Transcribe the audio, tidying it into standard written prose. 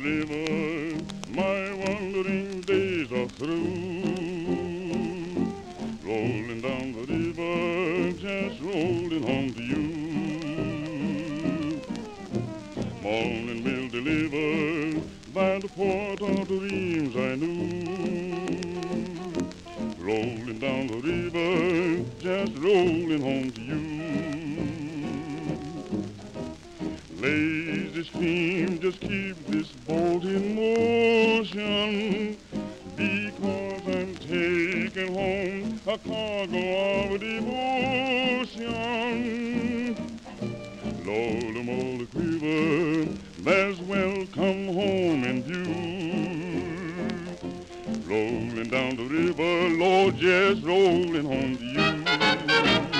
river, my wandering days are through. Rolling down the river, just rolling home to you. Morning will deliver by the port of dreams I knew. Rolling down the river, just rolling home to you. Lazy stream, just keep this boat in motion, because I'm taking home a cargo of devotion. Lord, the Mold Quiver, there's welcome home in view. Rolling down the river, Lord, just rolling home to you.